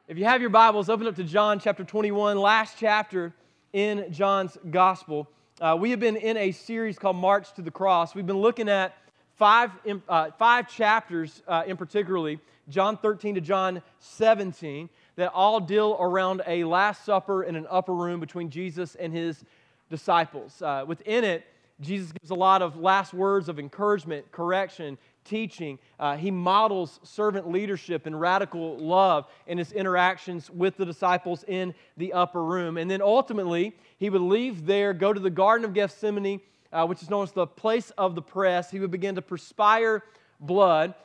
If you have your Bibles, open up to John chapter 21, last chapter in John's Gospel. We have been in a series called March to the Cross. We've been looking at five chapters in particularly, John 13 to John 17, that all deal around a Last Supper in an upper room between Jesus and his disciples. Within it, Jesus gives a lot of last words of encouragement, correction, teaching. He models servant leadership and radical love in his interactions with the disciples in the upper room. And then ultimately, he would leave there, go to the Garden of Gethsemane, which is known as the place of the press. He would begin to perspire blood.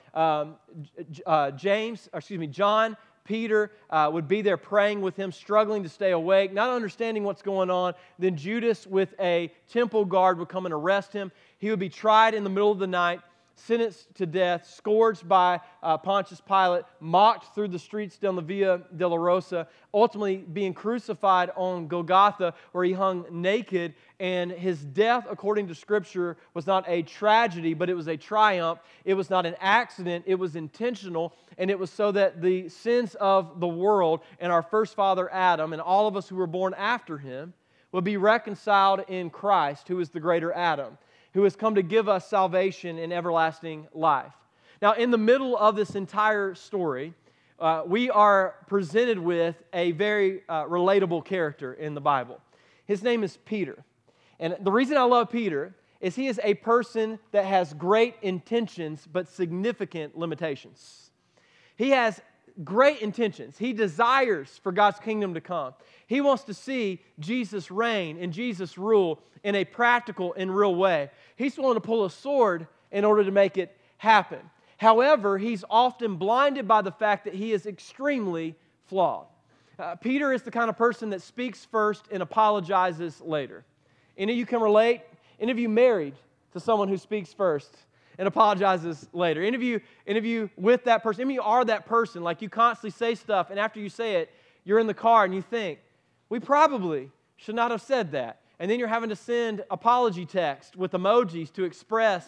John, Peter would be there praying with him, struggling to stay awake, not understanding what's going on. Then Judas with a temple guard would come and arrest him. He would be tried in the middle of the night, sentenced to death, scourged by Pontius Pilate, mocked through the streets down the Via Dolorosa, ultimately being crucified on Golgotha, where he hung naked. And his death, according to Scripture, was not a tragedy, but it was a triumph. It was not an accident, it was intentional, and it was so that the sins of the world and our first father Adam and all of us who were born after him would be reconciled in Christ, who is the greater Adam, who has come to give us salvation and everlasting life. Now, in the middle of this entire story, we are presented with a very relatable character in the Bible. His name is Peter. And the reason I love Peter is he is a person that has great intentions but significant limitations. He has great intentions. He desires for God's kingdom to come. He wants to see Jesus reign and Jesus rule in a practical and real way. He's willing to pull a sword in order to make it happen. However, he's often blinded by the fact that he is extremely flawed. Peter is the kind of person that speaks first and apologizes later. Any of you can relate? Any of you married to someone who speaks first and apologizes later? Any of you with that person? Any of you are that person, like you constantly say stuff, and after you say it, you're in the car and you think, we probably should not have said that. And then you're having to send apology text with emojis to express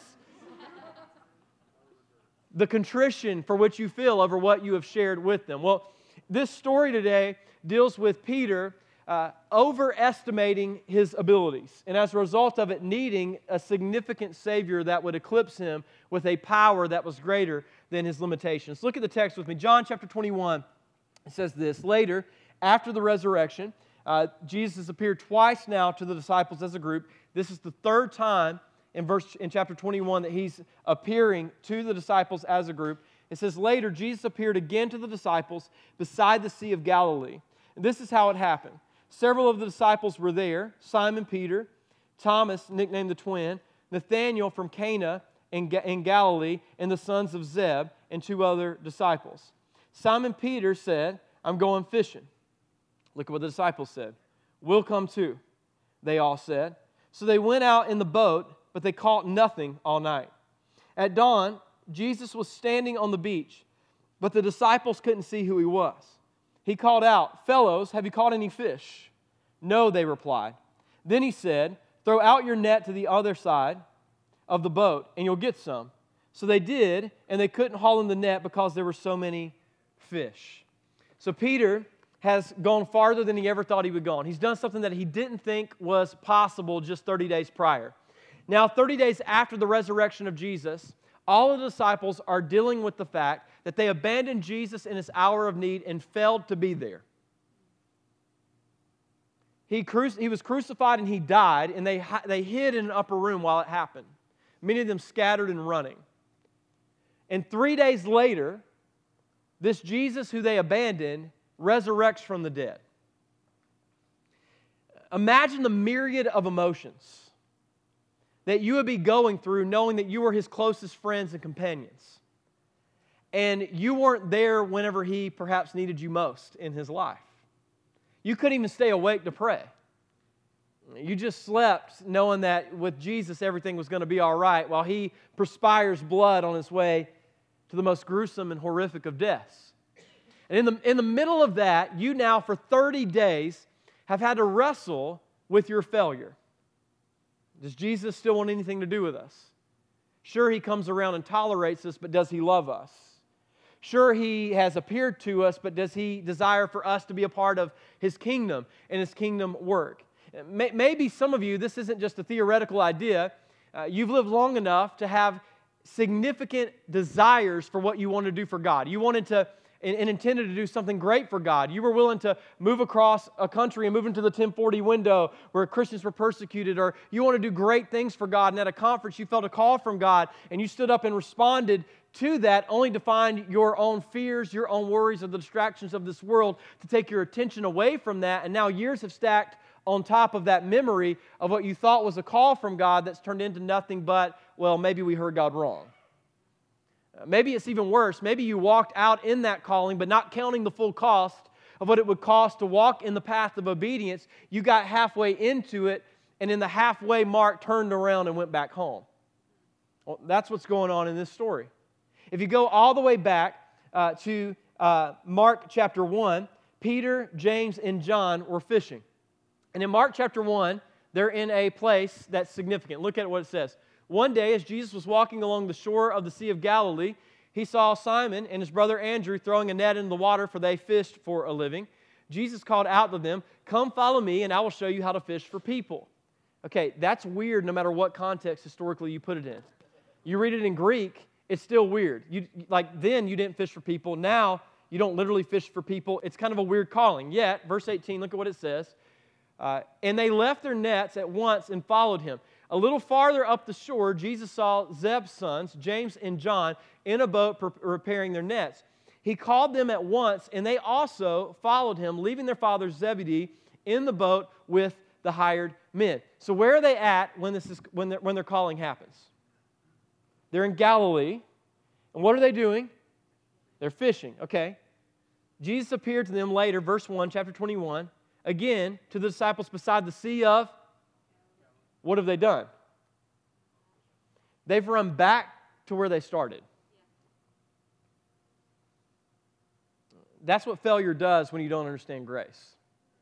the contrition for which you feel over what you have shared with them. Well, this story today deals with Peter overestimating his abilities, and as a result of it, needing a significant Savior that would eclipse him with a power that was greater than his limitations. Look at the text with me. John chapter 21, it says this: Later, after the resurrection, Jesus appeared twice now to the disciples as a group. This is the third time in chapter 21 that he's appearing to the disciples as a group. It says, later, Jesus appeared again to the disciples beside the Sea of Galilee. And this is how it happened. Several of the disciples were there: Simon Peter, Thomas, nicknamed the twin, Nathanael from Cana in Galilee, and the sons of Zeb, and two other disciples. Simon Peter said, I'm going fishing. Look at what the disciples said. We'll come too, they all said. So they went out in the boat, but they caught nothing all night. At dawn, Jesus was standing on the beach, but the disciples couldn't see who he was. He called out, fellows, have you caught any fish? No, they replied. Then he said, throw out your net to the other side of the boat, and you'll get some. So they did, and they couldn't haul in the net because there were so many fish. So Peter has gone farther than he ever thought he would go. He's done something that he didn't think was possible just 30 days prior. Now, 30 days after the resurrection of Jesus, all of the disciples are dealing with the fact that they abandoned Jesus in his hour of need and failed to be there. He was crucified and he died, and they hid in an upper room while it happened. Many of them scattered and running. And 3 days later, this Jesus who they abandoned resurrects from the dead. Imagine the myriad of emotions that you would be going through knowing that you were his closest friends and companions. And you weren't there whenever he perhaps needed you most in his life. You couldn't even stay awake to pray. You just slept knowing that with Jesus everything was going to be all right while he perspires blood on his way to the most gruesome and horrific of deaths. And in the middle of that, you now for 30 days have had to wrestle with your failure. Does Jesus still want anything to do with us? Sure, he comes around and tolerates us, but does he love us? Sure, He has appeared to us, but does He desire for us to be a part of His kingdom and His kingdom work? Maybe some of you, this isn't just a theoretical idea. You've lived long enough to have significant desires for what you want to do for God. You wanted to and intended to do something great for God. You were willing to move across a country and move into the 1040 window where Christians were persecuted, or you want to do great things for God, and at a conference you felt a call from God, and you stood up and responded to that, only to find your own fears, your own worries, or the distractions of this world to take your attention away from that, and now years have stacked on top of that memory of what you thought was a call from God that's turned into nothing but, well, maybe we heard God wrong. Maybe it's even worse. Maybe you walked out in that calling, but not counting the full cost of what it would cost to walk in the path of obedience. You got halfway into it, and in the halfway mark, turned around and went back home. Well, that's what's going on in this story. If you go all the way back to Mark chapter 1, Peter, James, and John were fishing. And in Mark chapter 1, they're in a place that's significant. Look at what it says. One day, as Jesus was walking along the shore of the Sea of Galilee, he saw Simon and his brother Andrew throwing a net into the water, for they fished for a living. Jesus called out to them, "Come follow me, and I will show you how to fish for people." Okay, that's weird no matter what context historically you put it in. You read it in Greek, it's still weird. Then you didn't fish for people. Now you don't literally fish for people. It's kind of a weird calling. Yet, verse 18, look at what it says. And they left their nets at once and followed him. A little farther up the shore, Jesus saw Zeb's sons, James and John, in a boat repairing their nets. He called them at once, and they also followed him, leaving their father Zebedee in the boat with the hired men. So where are they at when their calling happens? They're in Galilee. And what are they doing? They're fishing. Okay. Jesus appeared to them later, verse 1, chapter 21, again to the disciples beside the Sea of... What have they done? They've run back to where they started. That's what failure does when you don't understand grace.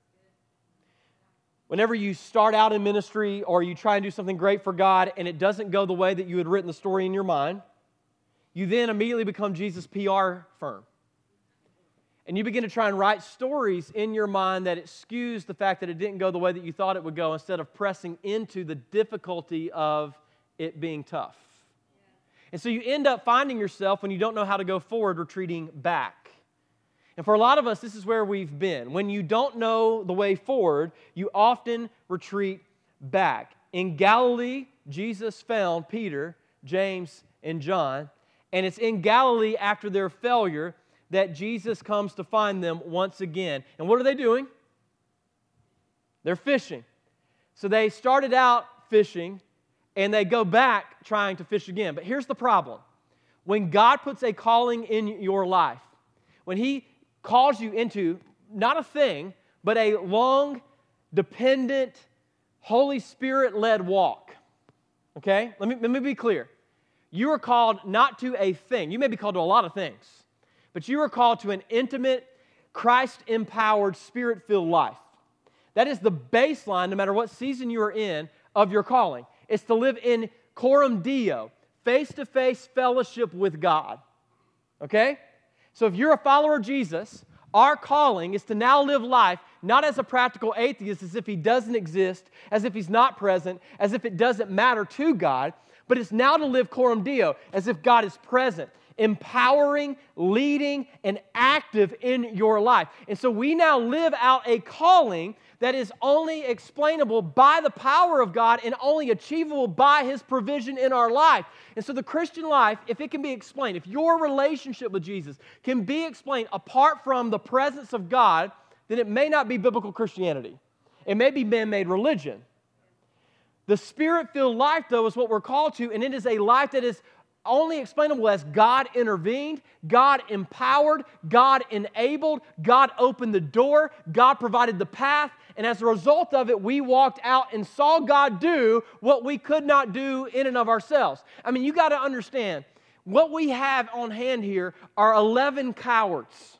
Whenever you start out in ministry or you try and do something great for God and it doesn't go the way that you had written the story in your mind, you then immediately become Jesus' PR firm. And you begin to try and write stories in your mind that excuse the fact that it didn't go the way that you thought it would go, instead of pressing into the difficulty of it being tough. And so you end up finding yourself, when you don't know how to go forward, retreating back. And for a lot of us, this is where we've been. When you don't know the way forward, you often retreat back. In Galilee, Jesus found Peter, James, and John. And it's in Galilee, after their failure, that Jesus comes to find them once again. And what are they doing? They're fishing. So they started out fishing, and they go back trying to fish again. But here's the problem. When God puts a calling in your life, when He calls you into not a thing, but a long, dependent, Holy Spirit-led walk, okay? Let me be clear. You are called not to a thing. You may be called to a lot of things. But you are called to an intimate, Christ-empowered, Spirit-filled life. That is the baseline, no matter what season you are in, of your calling. It's to live in coram Deo, face-to-face fellowship with God. Okay? So if you're a follower of Jesus, our calling is to now live life not as a practical atheist, as if He doesn't exist, as if He's not present, as if it doesn't matter to God, but it's now to live coram Deo, as if God is present, empowering, leading, and active in your life. And so we now live out a calling that is only explainable by the power of God and only achievable by His provision in our life. And so the Christian life, if it can be explained, if your relationship with Jesus can be explained apart from the presence of God, then it may not be biblical Christianity. It may be man-made religion. The Spirit-filled life, though, is what we're called to, and it is a life that is only explainable as God intervened, God empowered, God enabled, God opened the door, God provided the path, and as a result of it, we walked out and saw God do what we could not do in and of ourselves. I mean, you got to understand, what we have on hand here are 11 cowards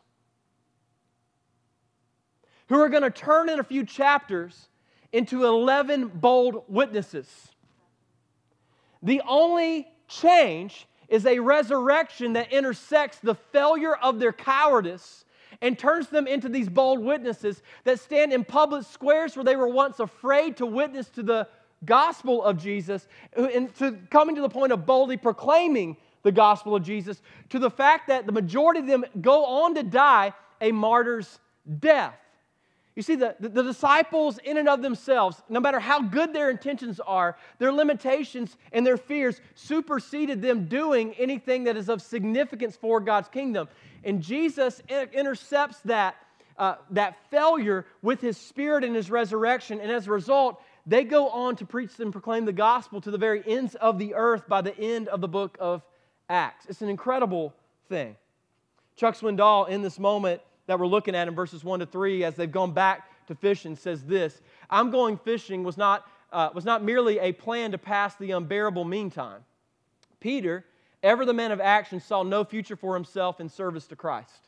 who are going to turn in a few chapters into 11 bold witnesses. The only change is a resurrection that intersects the failure of their cowardice and turns them into these bold witnesses that stand in public squares where they were once afraid to witness to the gospel of Jesus, and to coming to the point of boldly proclaiming the gospel of Jesus, to the fact that the majority of them go on to die a martyr's death. You see, the disciples in and of themselves, no matter how good their intentions are, their limitations and their fears superseded them doing anything that is of significance for God's kingdom. And Jesus intercepts that failure with His Spirit and His resurrection, and as a result, they go on to preach and proclaim the gospel to the very ends of the earth by the end of the book of Acts. It's an incredible thing. Chuck Swindoll, in this moment that we're looking at in verses 1 to 3, as they've gone back to fishing, says this: "I'm going fishing was not merely a plan to pass the unbearable meantime. Peter, ever the man of action, saw no future for himself in service to Christ."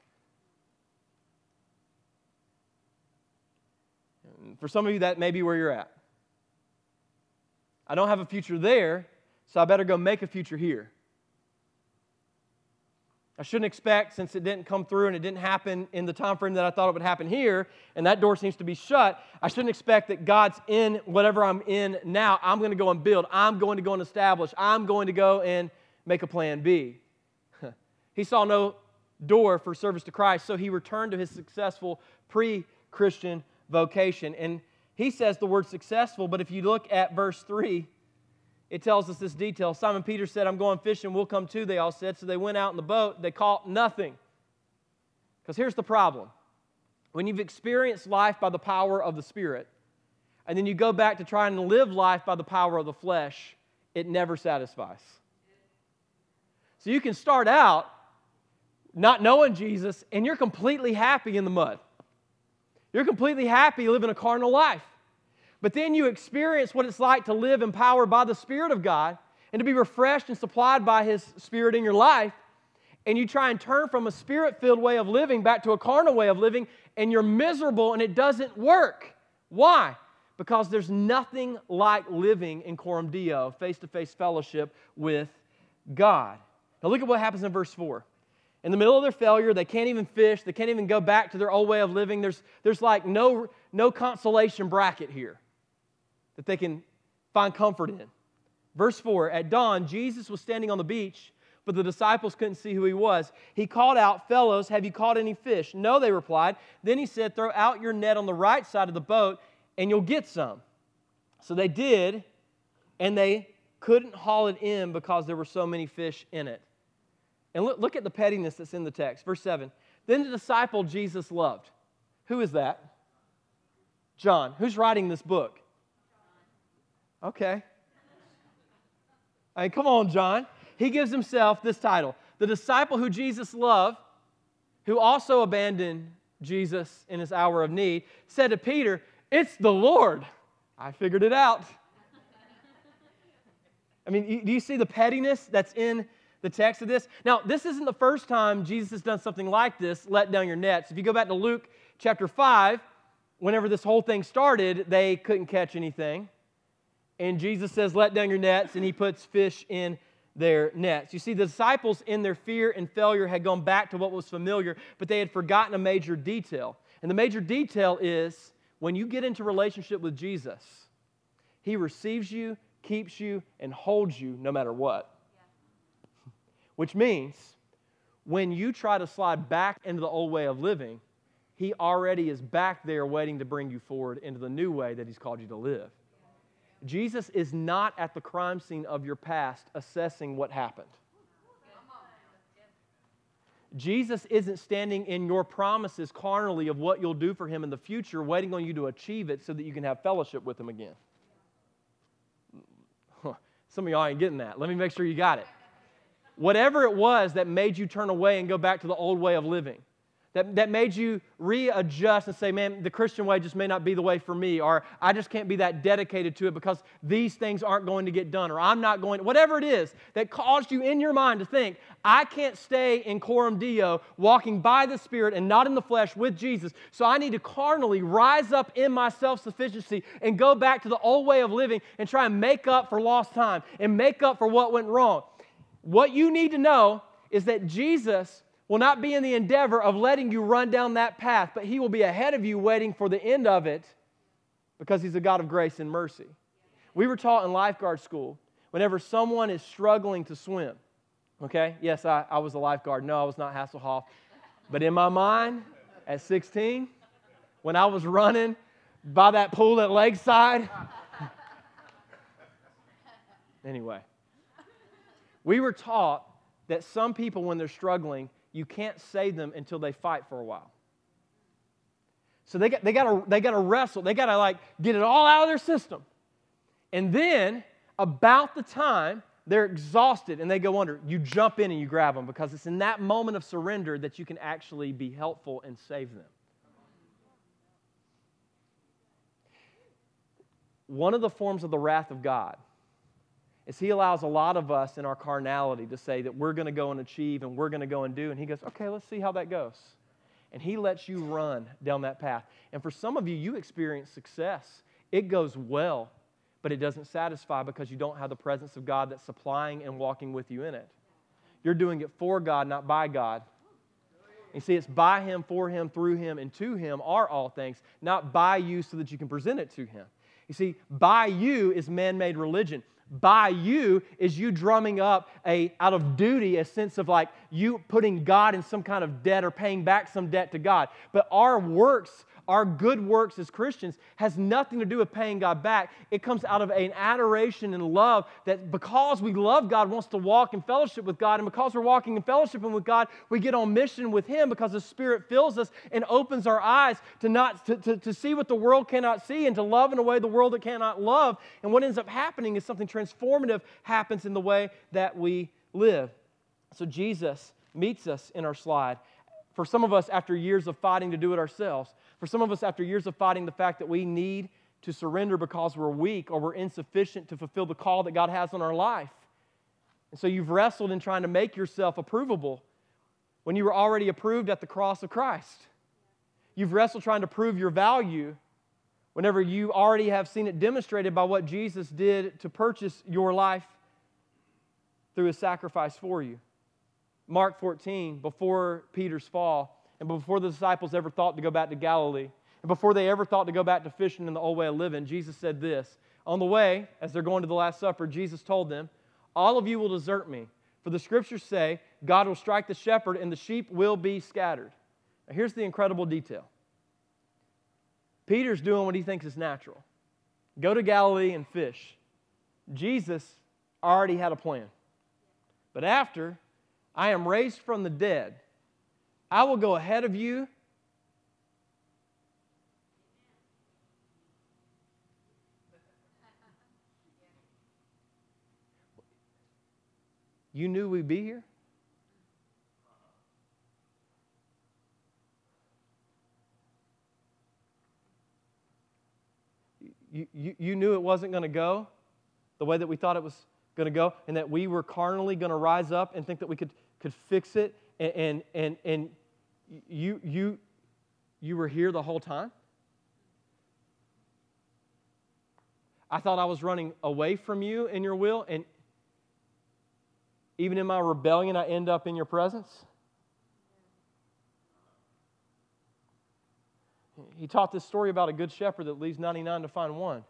For some of you, that may be where you're at. I don't have a future there, so I better go make a future here. I shouldn't expect, since it didn't come through and it didn't happen in the time frame that I thought it would happen here, and that door seems to be shut, I shouldn't expect that God's in whatever I'm in now. I'm going to go and build. I'm going to go and establish. I'm going to go and make a plan B. He saw no door for service to Christ, so he returned to his successful pre-Christian vocation. And he says the word successful, but if you look at verse 3, it tells us this detail. Simon Peter said, "I'm going fishing, we'll come too," they all said. So they went out in the boat. They caught nothing. Because here's the problem. When you've experienced life by the power of the Spirit, and then you go back to trying to live life by the power of the flesh, it never satisfies. So you can start out not knowing Jesus, and you're completely happy in the mud. You're completely happy living a carnal life. But then you experience what it's like to live empowered by the Spirit of God and to be refreshed and supplied by His Spirit in your life, and you try and turn from a Spirit-filled way of living back to a carnal way of living, and you're miserable and it doesn't work. Why? Because there's nothing like living in Coram Deo, face-to-face fellowship with God. Now look at what happens in verse 4. In the middle of their failure, they can't even fish, they can't even go back to their old way of living. There's like no consolation bracket here that they can find comfort in. Verse 4, at dawn, Jesus was standing on the beach, but the disciples couldn't see who He was. He called out, "Fellows, have you caught any fish?" "No," they replied. Then He said, "Throw out your net on the right side of the boat, and you'll get some." So they did, and they couldn't haul it in because there were so many fish in it. And look at the pettiness that's in the text. Verse 7, then the disciple Jesus loved. Who is that? John. Who's writing this book? Okay. I mean, come on, John. He gives himself this title. The disciple who Jesus loved, who also abandoned Jesus in His hour of need, said to Peter, "It's the Lord." I figured it out. I mean, do you see the pettiness that's in the text of this? Now, this isn't the first time Jesus has done something like this, let down your nets. If you go back to Luke chapter 5, whenever this whole thing started, they couldn't catch anything. And Jesus says, "Let down your nets," and He puts fish in their nets. You see, the disciples in their fear and failure had gone back to what was familiar, but they had forgotten a major detail. And the major detail is, when you get into relationship with Jesus, He receives you, keeps you, and holds you no matter what. Yeah. Which means, when you try to slide back into the old way of living, He already is back there waiting to bring you forward into the new way that He's called you to live. Jesus is not at the crime scene of your past assessing what happened. Jesus isn't standing in your promises carnally of what you'll do for Him in the future, waiting on you to achieve it so that you can have fellowship with Him again. Some of y'all ain't getting that. Let me make sure you got it. Whatever it was that made you turn away and go back to the old way of living, that made you readjust and say, "Man, the Christian way just may not be the way for me," or "I just can't be that dedicated to it because these things aren't going to get done," or "I'm not going to," whatever it is that caused you in your mind to think, "I can't stay in Coram Deo, walking by the Spirit and not in the flesh with Jesus, so I need to carnally rise up in my self-sufficiency and go back to the old way of living and try and make up for lost time and make up for what went wrong." What you need to know is that Jesus will not be in the endeavor of letting you run down that path, but He will be ahead of you waiting for the end of it because He's a God of grace and mercy. We were taught in lifeguard school, whenever someone is struggling to swim, okay? Yes, I was a lifeguard. No, I was not Hasselhoff. But in my mind, at 16, when I was running by that pool at Lakeside, anyway, we were taught that some people, when they're struggling, you can't save them until they fight for a while. So they got to wrestle. They got to like get it all out of their system. And then about the time they're exhausted and they go under, you jump in and you grab them, because it's in that moment of surrender that you can actually be helpful and save them. One of the forms of the wrath of God is He allows a lot of us in our carnality to say that we're going to go and achieve and we're going to go and do. And He goes, okay, let's see how that goes. And He lets you run down that path. And for some of you, you experience success. It goes well, but it doesn't satisfy because you don't have the presence of God that's supplying and walking with you in it. You're doing it for God, not by God. You see, it's by Him, for Him, through Him, and to Him are all things, not by you so that you can present it to Him. You see, by you is man-made religion. By you is you drumming up out of duty a sense of like you putting God in some kind of debt or paying back some debt to God. But our works, our good works as Christians, has nothing to do with paying God back. It comes out of an adoration and love that because we love God, wants to walk in fellowship with God. And because we're walking in fellowship with God, we get on mission with Him because the Spirit fills us and opens our eyes to see what the world cannot see and to love in a way the world that cannot love. And what ends up happening is something transformative happens in the way that we live. So Jesus meets us in our slide. For some of us, after years of fighting to do it ourselves. For some of us, after years of fighting the fact that we need to surrender because we're weak or we're insufficient to fulfill the call that God has on our life. And so you've wrestled in trying to make yourself approvable when you were already approved at the cross of Christ. You've wrestled trying to prove your value whenever you already have seen it demonstrated by what Jesus did to purchase your life through His sacrifice for you. Mark 14, before Peter's fall, and before the disciples ever thought to go back to Galilee, and before they ever thought to go back to fishing in the old way of living, Jesus said this. On the way, as they're going to the Last Supper, Jesus told them, all of you will desert me, for the Scriptures say, God will strike the shepherd and the sheep will be scattered. Now, here's the incredible detail. Peter's doing what he thinks is natural. Go to Galilee and fish. Jesus already had a plan. But after I am raised from the dead, I will go ahead of you. You knew we'd be here? You knew it wasn't going to go the way that we thought it was going to go, and that we were carnally going to rise up and think that we could fix it, and you were here the whole time? I thought I was running away from you in your will, and even in my rebellion, I end up in your presence? He taught this story about a good shepherd that leaves 99 to find one.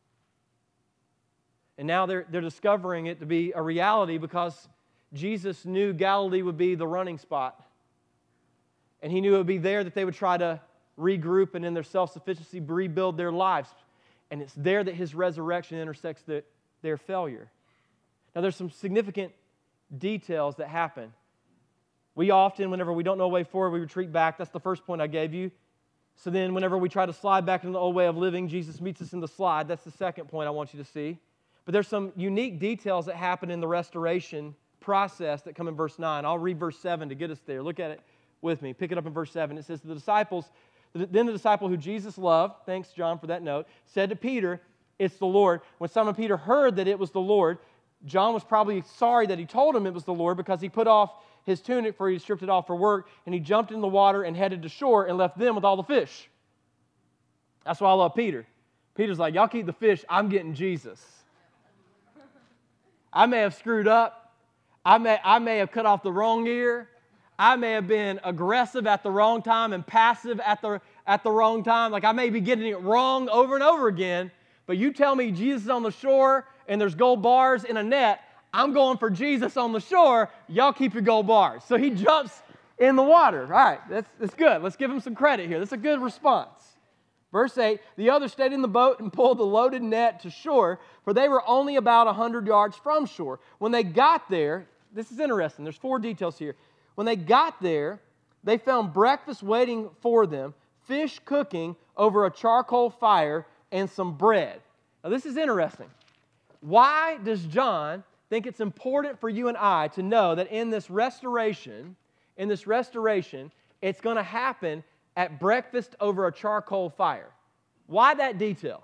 And now they're discovering it to be a reality because Jesus knew Galilee would be the running spot. And He knew it would be there that they would try to regroup and in their self-sufficiency rebuild their lives. And it's there that His resurrection intersects their failure. Now there's some significant details that happen. We often, whenever we don't know a way forward, we retreat back. That's the first point I gave you. So then whenever we try to slide back into the old way of living, Jesus meets us in the slide. That's the second point I want you to see. But there's some unique details that happen in the restoration process that come in verse 9. I'll read verse 7 to get us there. Look at it with me. Pick it up in verse 7. It says, then the disciple who Jesus loved, thanks John for that note, said to Peter, it's the Lord. When Simon Peter heard that it was the Lord, John was probably sorry that he told him it was the Lord because he put off his tunic, for he stripped it off for work, and he jumped in the water and headed to shore and left them with all the fish. That's why I love Peter. Peter's like, y'all keep the fish, I'm getting Jesus. I may have screwed up. I may have cut off the wrong ear. I may have been aggressive at the wrong time and passive at the wrong time. Like I may be getting it wrong over and over again. But you tell me Jesus is on the shore and there's gold bars in a net, I'm going for Jesus on the shore. Y'all keep your gold bars. So he jumps in the water. All right, that's good. Let's give him some credit here. That's a good response. Verse 8, the others stayed in the boat and pulled the loaded net to shore, for they were only about 100 yards from shore. When they got there, this is interesting. There's 4 details here. When they got there, they found breakfast waiting for them, fish cooking over a charcoal fire, and some bread. Now, this is interesting. Why does John think it's important for you and I to know that in this restoration, it's going to happen at breakfast over a charcoal fire? Why that detail?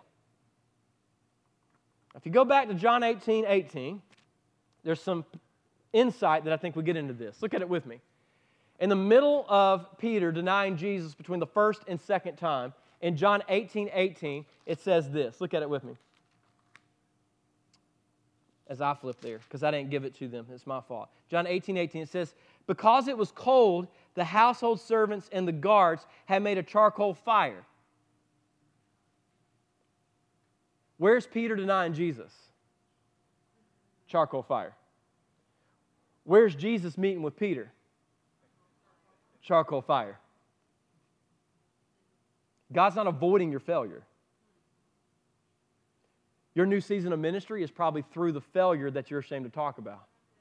If you go back to John 18:18, there's some insight that I think we get into this. Look at it with me. In the middle of Peter denying Jesus between the first and second time, in John 18:18, it says this. Look at it with me. As I flip there, because I didn't give it to them. It's my fault. John 18:18, it says, because it was cold, the household servants and the guards had made a charcoal fire. Where's Peter denying Jesus? Charcoal fire. Where's Jesus meeting with Peter? Charcoal fire. God's not avoiding your failure. Your new season of ministry is probably through the failure that you're ashamed to talk about.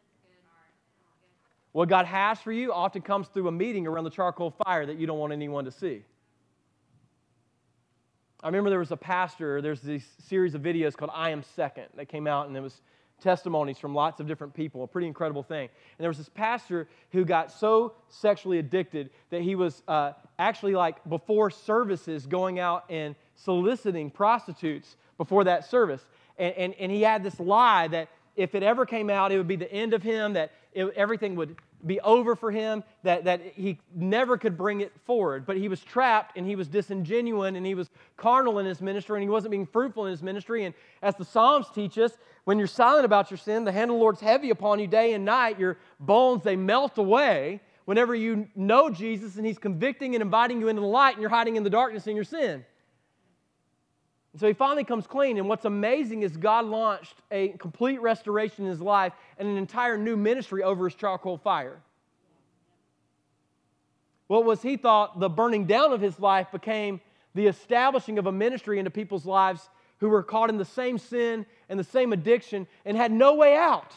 What God has for you often comes through a meeting around the charcoal fire that you don't want anyone to see. I remember there was a pastor, there's this series of videos called I Am Second that came out, and it was testimonies from lots of different people, a pretty incredible thing. And there was this pastor who got so sexually addicted that he was actually like before services going out and soliciting prostitutes before that service. And he had this lie that if it ever came out, it would be the end of him, that everything would be over for him, that he never could bring it forward. But he was trapped, and he was disingenuous, and he was carnal in his ministry, and he wasn't being fruitful in his ministry. And as the Psalms teach us, when you're silent about your sin, the hand of the Lord's heavy upon you day and night. Your bones, they melt away whenever you know Jesus, and He's convicting and inviting you into the light, and you're hiding in the darkness in your sin. And so he finally comes clean, and what's amazing is God launched a complete restoration in his life and an entire new ministry over his charcoal fire. What was, he thought, the burning down of his life became the establishing of a ministry into people's lives who were caught in the same sin and the same addiction and had no way out.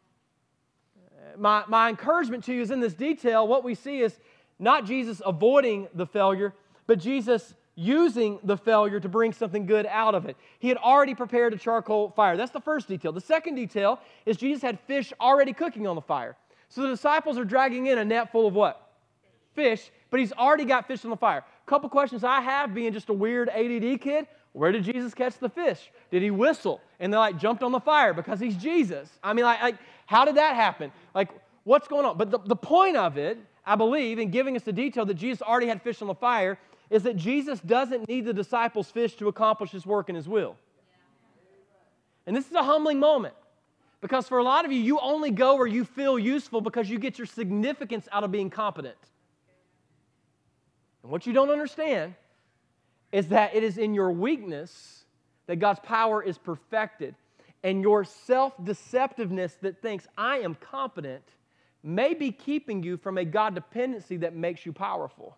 My encouragement to you is in this detail, what we see is not Jesus avoiding the failure, but Jesus using the failure to bring something good out of it. He had already prepared a charcoal fire. That's the first detail. The second detail is Jesus had fish already cooking on the fire. So the disciples are dragging in a net full of what? Fish, but he's already got fish on the fire. A couple questions I have, being just a weird ADD kid. Where did Jesus catch the fish? Did he whistle and they jumped on the fire because he's Jesus? I mean, how did that happen? What's going on? But the point of it, I believe, in giving us the detail that Jesus already had fish on the fire, is that Jesus doesn't need the disciples' fish to accomplish His work and His will. And this is a humbling moment, because for a lot of you, you only go where you feel useful because you get your significance out of being competent. And what you don't understand is that it is in your weakness that God's power is perfected. And your self-deceptiveness that thinks, I am competent, may be keeping you from a God dependency that makes you powerful.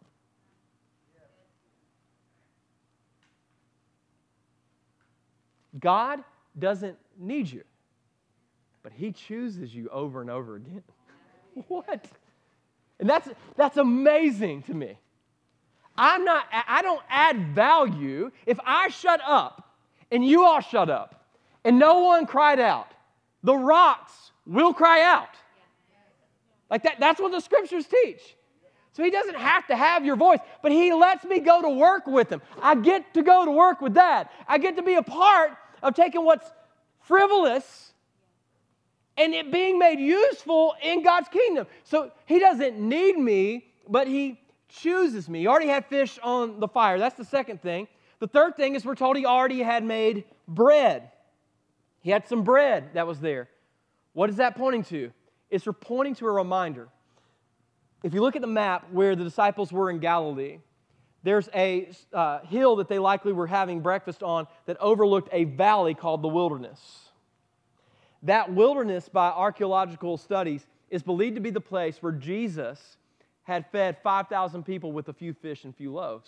God doesn't need you, but He chooses you over and over again. What? And that's amazing to me. I don't add value. If I shut up and you all shut up and no one cried out, the rocks will cry out. That's what the Scriptures teach. So He doesn't have to have your voice, but He lets me go to work with Him. I get to go to work with that. I get to be a part of taking what's frivolous and it being made useful in God's kingdom. So He doesn't need me, but He chooses me. He already had fish on the fire. That's the second thing. The third thing is we're told He already had made bread. He had some bread that was there. What is that pointing to? It's pointing to a reminder. If you look at the map where the disciples were in Galilee, there's a hill that they likely were having breakfast on that overlooked a valley called the wilderness. That wilderness, by archaeological studies, is believed to be the place where Jesus had fed 5,000 people with a few fish and few loaves.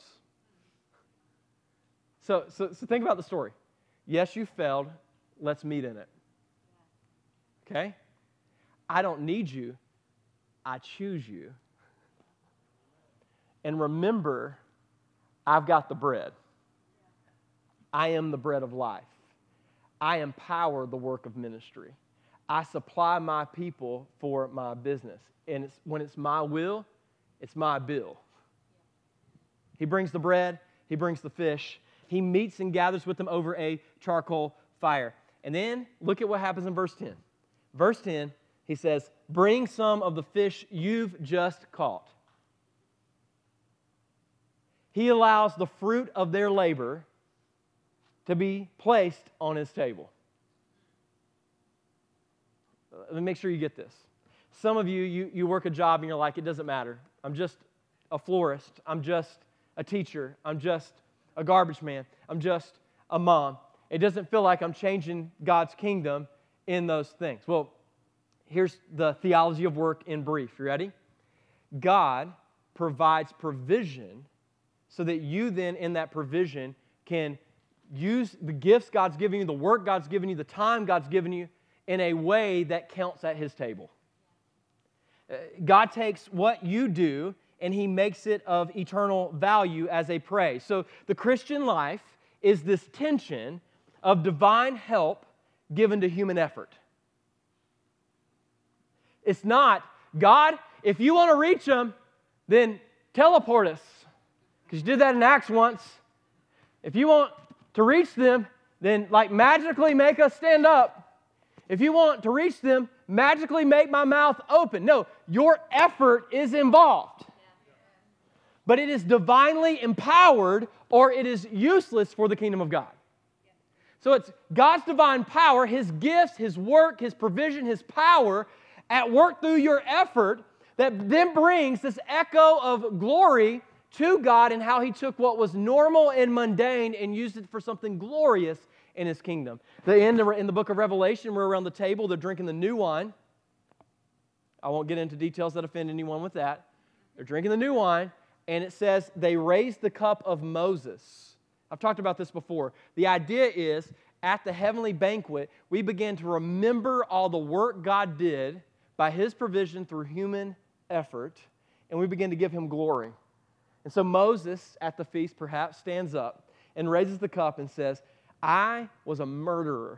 So think about the story. Yes, you failed. Let's meet in it. Okay? I don't need you. I choose you. And remember, I've got the bread. I am the bread of life. I empower the work of ministry. I supply my people for my business. And when it's my will, it's my bill. He brings the bread. He brings the fish. He meets and gathers with them over a charcoal fire. And then look at what happens in verse 10. Verse 10, he says, bring some of the fish you've just caught. He allows the fruit of their labor to be placed on his table. Let me make sure you get this. Some of you work a job and you're like, it doesn't matter. I'm just a florist. I'm just a teacher. I'm just a garbage man. I'm just a mom. It doesn't feel like I'm changing God's kingdom in those things. Well, here's the theology of work in brief. You ready? God provides provision so that you then, in that provision, can use the gifts God's given you, the work God's given you, the time God's given you, in a way that counts at His table. God takes what you do and He makes it of eternal value as a praise. So the Christian life is this tension of divine help given to human effort. It's not, God, if you want to reach them, then teleport us. Because you did that in Acts once. If you want to reach them, then magically make us stand up. If you want to reach them, magically make my mouth open. No, your effort is involved. But it is divinely empowered or it is useless for the kingdom of God. So it's God's divine power, His gifts, His work, His provision, His power at work through your effort that then brings this echo of glory to God and how He took what was normal and mundane and used it for something glorious in His kingdom. In the book of Revelation, we're around the table, they're drinking the new wine. I won't get into details that offend anyone with that. They're drinking the new wine, and it says they raised the cup of Moses. I've talked about this before. The idea is, at the heavenly banquet, we begin to remember all the work God did by His provision through human effort, and we begin to give Him glory. And so Moses, at the feast perhaps, stands up and raises the cup and says, I was a murderer.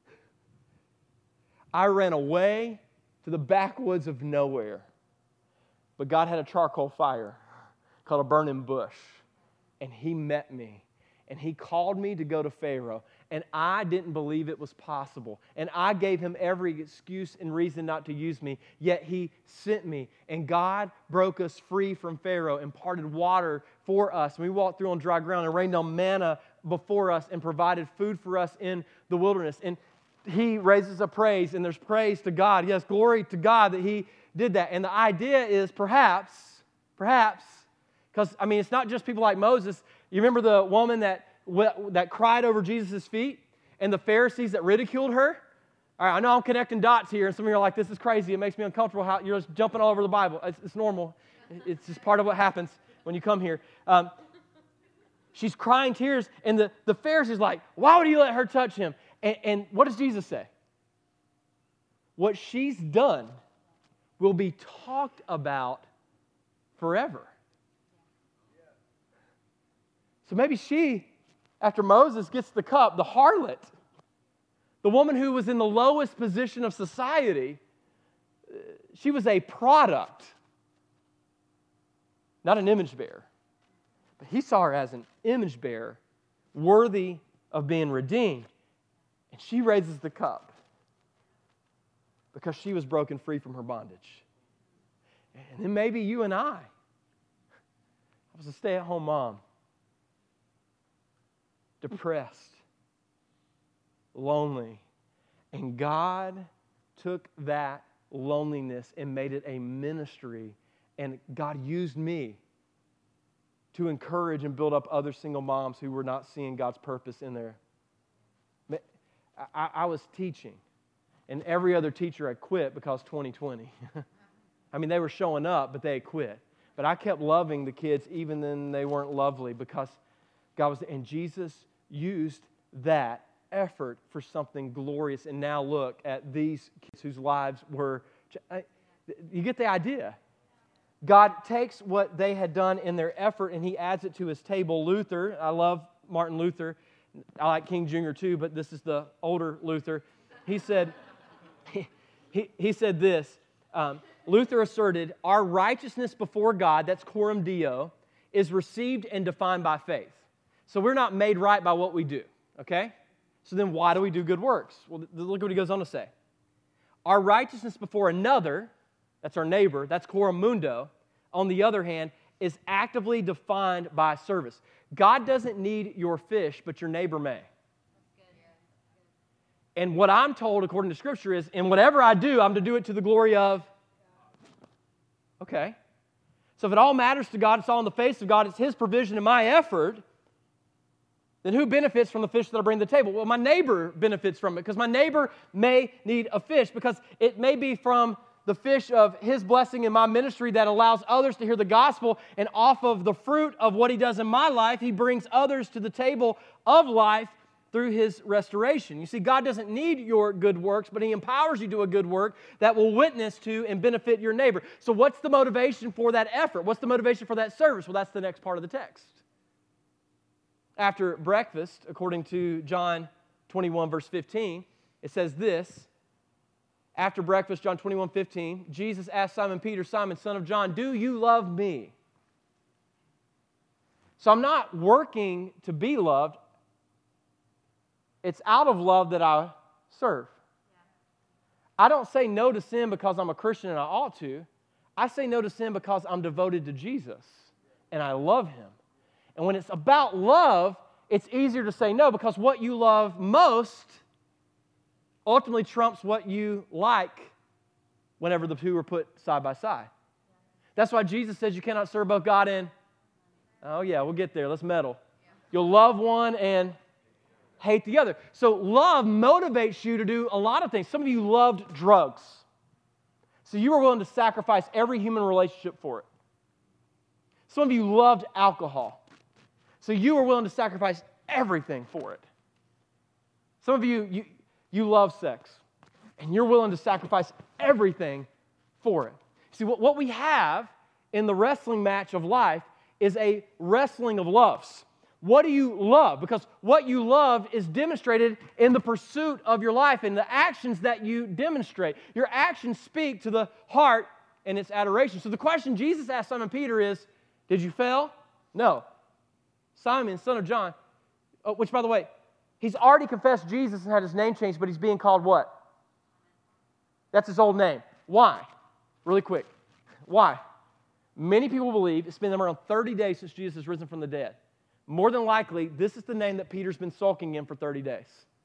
I ran away to the backwoods of nowhere. But God had a charcoal fire called a burning bush, and He met me. And He called me to go to Pharaoh, and I didn't believe it was possible. And I gave him every excuse and reason not to use me, yet He sent me. And God broke us free from Pharaoh and parted water for us. And we walked through on dry ground and rained down manna before us and provided food for us in the wilderness. And He raises a praise, and there's praise to God. Yes, glory to God that He did that. And the idea is perhaps, because, it's not just people like Moses. You remember the woman that cried over Jesus' feet and the Pharisees that ridiculed her? All right, I know I'm connecting dots here, and some of you are like, this is crazy. It makes me uncomfortable how you're just jumping all over the Bible. It's normal. It's just part of what happens when you come here. She's crying tears, and the Pharisees like, why would you let her touch Him? And what does Jesus say? What she's done will be talked about forever. So maybe she, after Moses gets the cup, the harlot, the woman who was in the lowest position of society, she was a product, not an image bearer. But He saw her as an image bearer, worthy of being redeemed. And she raises the cup because she was broken free from her bondage. And then maybe you and I was a stay-at-home mom, depressed, lonely, and God took that loneliness and made it a ministry. And God used me to encourage and build up other single moms who were not seeing God's purpose in their... I was teaching, and every other teacher had quit because 2020. I mean, they were showing up, but they had quit. But I kept loving the kids even then they weren't lovely because God was... And Jesus used that effort for something glorious. And now look at these kids whose lives were... You get the idea. God takes what they had done in their effort and He adds it to His table. Luther, I love Martin Luther. I like King Jr. too, but this is the older Luther. He said, he said this, Luther asserted, our righteousness before God, that's coram Deo, is received and defined by faith. So we're not made right by what we do, okay? So then why do we do good works? Well, look what he goes on to say. Our righteousness before another, that's our neighbor, that's coram mundo, on the other hand, is actively defined by service. God doesn't need your fish, but your neighbor may. And what I'm told, according to Scripture, is in whatever I do, I'm to do it to the glory of... Okay. So if it all matters to God, it's all in the face of God, it's His provision and my effort, then who benefits from the fish that I bring to the table? Well, my neighbor benefits from it because my neighbor may need a fish because it may be from the fish of His blessing in my ministry that allows others to hear the gospel, and off of the fruit of what He does in my life, He brings others to the table of life through His restoration. You see, God doesn't need your good works, but He empowers you to do a good work that will witness to and benefit your neighbor. So what's the motivation for that effort? What's the motivation for that service? Well, that's the next part of the text. After breakfast, according to John 21, verse 15, it says this, after breakfast, John 21:15, Jesus asked Simon Peter, Simon, son of John, do you love me? So I'm not working to be loved. It's out of love that I serve. I don't say no to sin because I'm a Christian and I ought to. I say no to sin because I'm devoted to Jesus and I love Him. And when it's about love, it's easier to say no because what you love most ultimately trumps what you like whenever the two are put side by side. That's why Jesus says you cannot serve both God and... Oh yeah, we'll get there. Let's meddle. You'll love one and hate the other. So love motivates you to do a lot of things. Some of you loved drugs. So you were willing to sacrifice every human relationship for it. Some of you loved alcohol. So you were willing to sacrifice everything for it. Some of you love sex, and you're willing to sacrifice everything for it. See, what we have in the wrestling match of life is a wrestling of loves. What do you love? Because what you love is demonstrated in the pursuit of your life and the actions that you demonstrate. Your actions speak to the heart and its adoration. So the question Jesus asked Simon Peter is, did you fail? No. Simon, son of John, which by the way, he's already confessed Jesus and had his name changed, but he's being called what? That's his old name. Why? Really quick. Why? Many people believe it's been around 30 days since Jesus has risen from the dead. More than likely, this is the name that Peter's been sulking in for 30 days.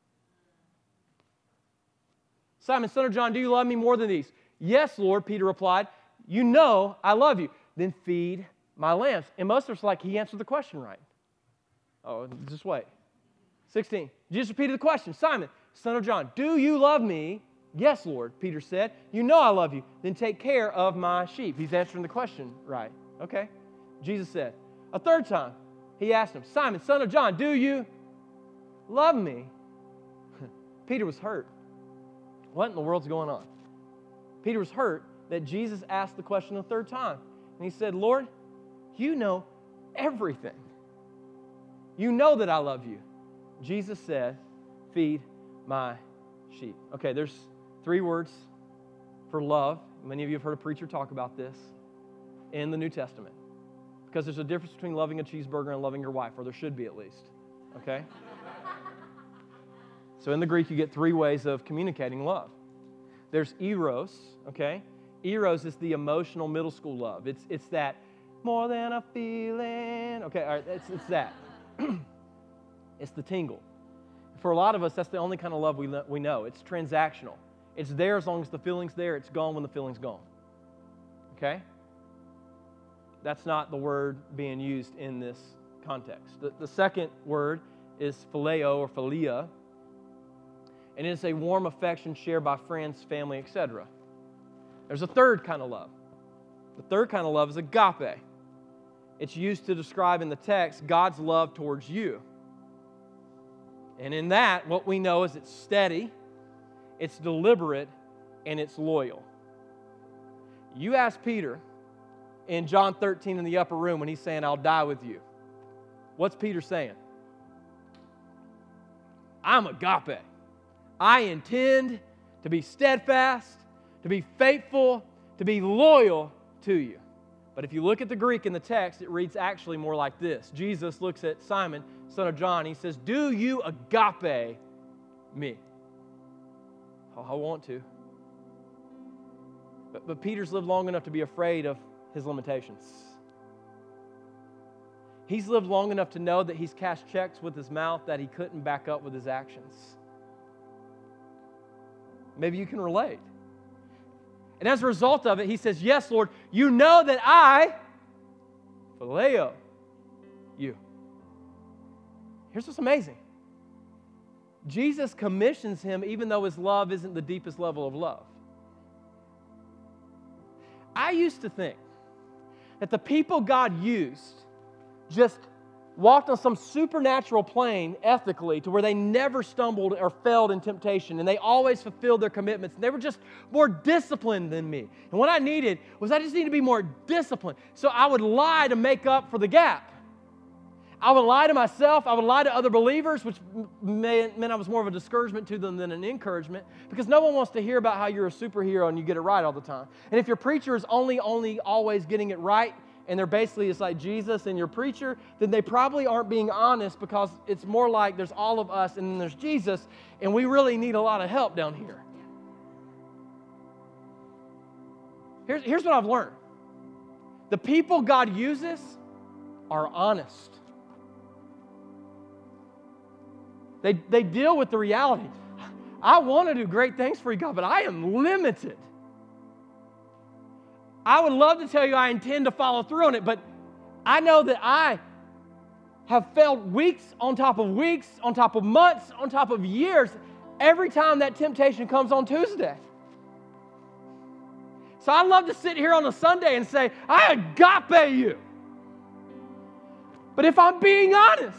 Simon, son of John, do you love me more than these? Yes, Lord, Peter replied. You know I love you. Then feed my lambs. And most of us are like, he answered the question right. Oh, just wait. 16. Jesus repeated the question. Simon, son of John, do you love me? Yes, Lord, Peter said. You know I love you. Then take care of my sheep. He's answering the question right. Okay. Jesus said, a third time, he asked him, Simon, son of John, do you love me? Peter was hurt. What in the world's going on? Peter was hurt that Jesus asked the question a third time. And he said, Lord, you know everything. You know that I love you. Jesus said, feed my sheep. Okay, there's 3 words for love. Many of you have heard a preacher talk about this in the New Testament. Because there's a difference between loving a cheeseburger and loving your wife, or there should be at least. Okay? So in the Greek, you get 3 ways of communicating love. There's eros, okay? Eros is the emotional middle school love. It's that more than a feeling. Okay, all right, it's that. It's the tingle. For a lot of us, that's the only kind of love we know. It's transactional. It's there as long as the feeling's there. It's gone when the feeling's gone. Okay? That's not the word being used in this context. The second word is phileo or philia, and it's a warm affection shared by friends, family, etc. There's a third kind of love. The third kind of love is agape. It's used to describe in the text God's love towards you. And in that, what we know is it's steady, it's deliberate, and it's loyal. You ask Peter in John 13 in the upper room when he's saying, I'll die with you. What's Peter saying? I'm agape. I intend to be steadfast, to be faithful, to be loyal to you. But if you look at the Greek in the text, it reads actually more like this. Jesus looks at Simon, son of John. He says, do you agape me? Oh, I want to. But Peter's lived long enough to be afraid of his limitations. He's lived long enough to know that he's cashed checks with his mouth that he couldn't back up with his actions. Maybe you can relate. And as a result of it, he says, yes, Lord, you know that I phileo you. Here's what's amazing. Jesus commissions him even though his love isn't the deepest level of love. I used to think that the people God used just walked on some supernatural plane ethically to where they never stumbled or failed in temptation, and they always fulfilled their commitments, and they were just more disciplined than me. And what I needed was I just needed to be more disciplined. So I would lie to make up for the gap. I would lie to myself. I would lie to other believers, which meant I was more of a discouragement to them than an encouragement, because no one wants to hear about how you're a superhero and you get it right all the time. And if your preacher is only always getting it right, and they're basically it's like Jesus and your preacher, then they probably aren't being honest, because it's more like there's all of us and then there's Jesus, and we really need a lot of help down here. Here's what I've learned. The people God uses are honest. They deal with the reality. I want to do great things for you, God, but I am limited. I would love to tell you I intend to follow through on it, but I know that I have failed weeks on top of weeks, on top of months, on top of years, every time that temptation comes on Tuesday. So I love to sit here on a Sunday and say, I agape you. But if I'm being honest,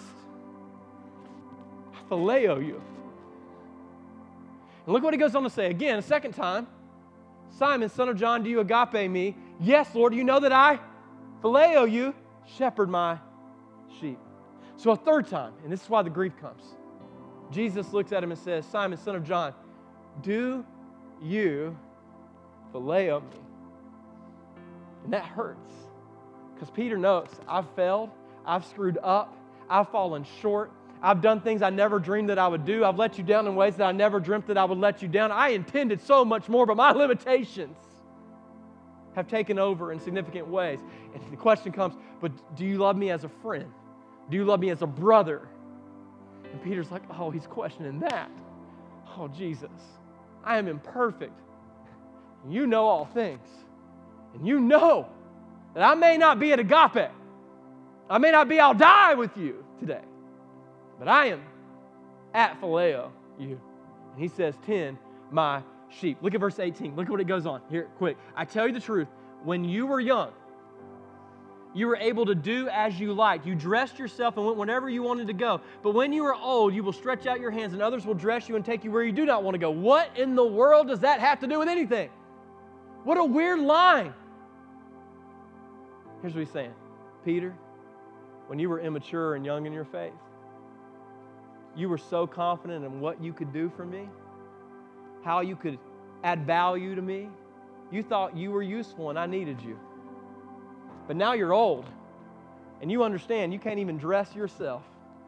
I phileo you. And look what he goes on to say again, a second time. Simon, son of John, do you agape me? Yes, Lord, you know that I phileo you, shepherd my sheep. So a third time, and this is why the grief comes. Jesus looks at him and says, Simon, son of John, do you phileo me? And that hurts, because Peter knows I've failed, I've screwed up, I've fallen short, I've done things I never dreamed that I would do. I've let you down in ways that I never dreamt that I would let you down. I intended so much more, but my limitations have taken over in significant ways. And the question comes, but do you love me as a friend? Do you love me as a brother? And Peter's like, oh, he's questioning that. Oh, Jesus, I am imperfect. You know all things. And you know that I may not be at agape. I may not be, I'll die with you today. But I am at phileo you. And he says, tend my sheep. Look at verse 18. Look at what it goes on. Here, quick. I tell you the truth. When you were young, you were able to do as you liked. You dressed yourself and went whenever you wanted to go. But when you are old, you will stretch out your hands and others will dress you and take you where you do not want to go. What in the world does that have to do with anything? What a weird line. Here's what he's saying. Peter, when you were immature and young in your faith, you were so confident in what you could do for me, how you could add value to me. You thought you were useful and I needed you. But now you're old and you understand you can't even dress yourself.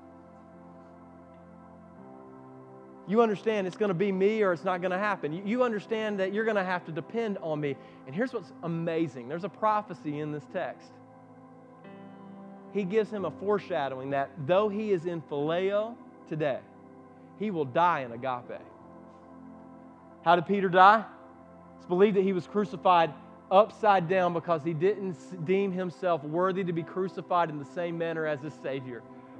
You understand it's going to be me or it's not going to happen. You understand that you're going to have to depend on me. And here's what's amazing. There's a prophecy in this text. He gives him a foreshadowing that though he is in phileo today, he will die in agape. How did Peter die? It's believed that he was crucified upside down because he didn't deem himself worthy to be crucified in the same manner as his Savior.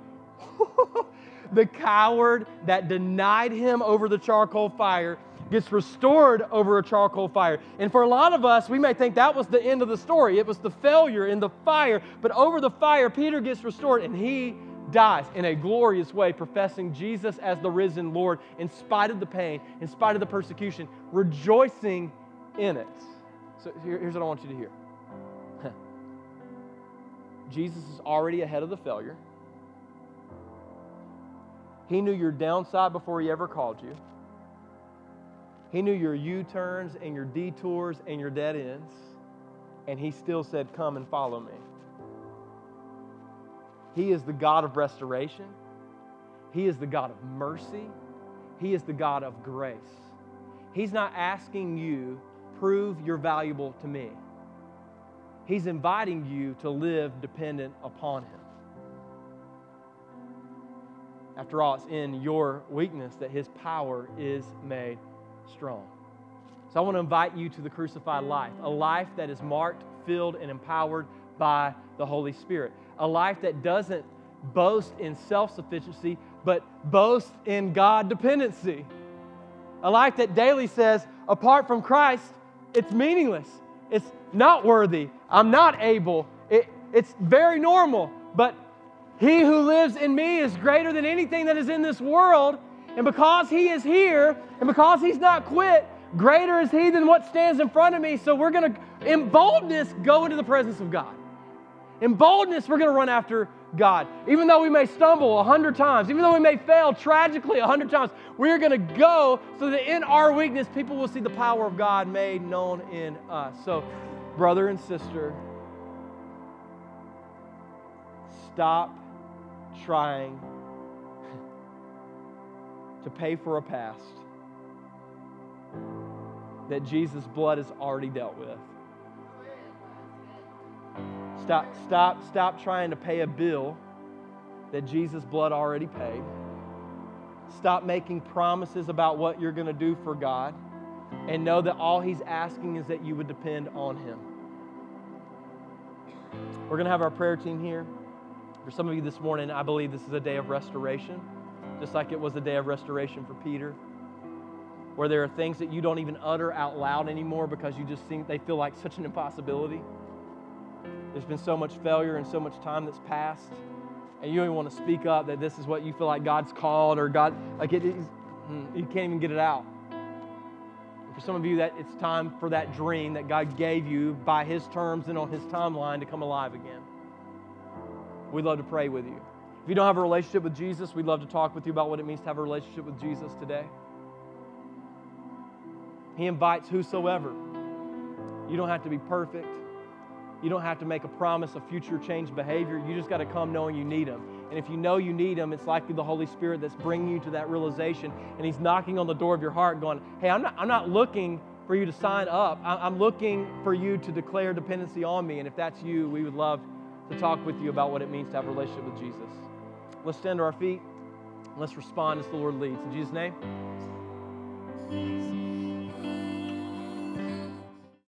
The coward that denied him over the charcoal fire gets restored over a charcoal fire. And for a lot of us, we may think that was the end of the story. It was the failure in the fire. But over the fire, Peter gets restored and he dies in a glorious way, professing Jesus as the risen Lord in spite of the pain, in spite of the persecution, rejoicing in it. So here's what I want you to hear. Jesus is already ahead of the failure. He knew your downside before He ever called you. He knew your U-turns and your detours and your dead ends. And He still said, come and follow me. He is the God of restoration. He is the God of mercy. He is the God of grace. He's not asking you, prove you're valuable to me. He's inviting you to live dependent upon Him. After all, it's in your weakness that His power is made strong. So I want to invite you to the crucified life, a life that is marked, filled, and empowered by the Holy Spirit. A life that doesn't boast in self-sufficiency, but boasts in God dependency. A life that daily says, apart from Christ, it's meaningless. It's not worthy. I'm not able. It's very normal. But He who lives in me is greater than anything that is in this world. And because He is here, and because He's not quit, greater is He than what stands in front of me. So we're going to, in boldness, go into the presence of God. In boldness, we're going to run after God. Even though we may stumble 100 times, even though we may fail tragically 100 times, we're going to go so that in our weakness, people will see the power of God made known in us. So, brother and sister, stop trying to pay for a past that Jesus' blood has already dealt with. Stop trying to pay a bill that Jesus' blood already paid. Stop making promises about what you're going to do for God, and know that all He's asking is that you would depend on Him. We're going to have our prayer team here. For some of you this morning, I believe this is a day of restoration, just like it was a day of restoration for Peter, where there are things that you don't even utter out loud anymore because you just think they feel like such an impossibility. There's been so much failure and so much time that's passed, and you don't even want to speak up that this is what you feel like God's called, or God, you can't even get it out. For some of you, that it's time for that dream that God gave you by His terms and on His timeline to come alive again. We'd love to pray with you. If you don't have a relationship with Jesus, we'd love to talk with you about what it means to have a relationship with Jesus today. He invites whosoever. You don't have to be perfect. You don't have to make a promise of future change behavior. You just got to come knowing you need Him. And if you know you need Him, it's likely the Holy Spirit that's bringing you to that realization. And He's knocking on the door of your heart going, hey, I'm not looking for you to sign up. I'm looking for you to declare dependency on me. And if that's you, we would love to talk with you about what it means to have a relationship with Jesus. Let's stand to our feet. Let's respond as the Lord leads. In Jesus' name.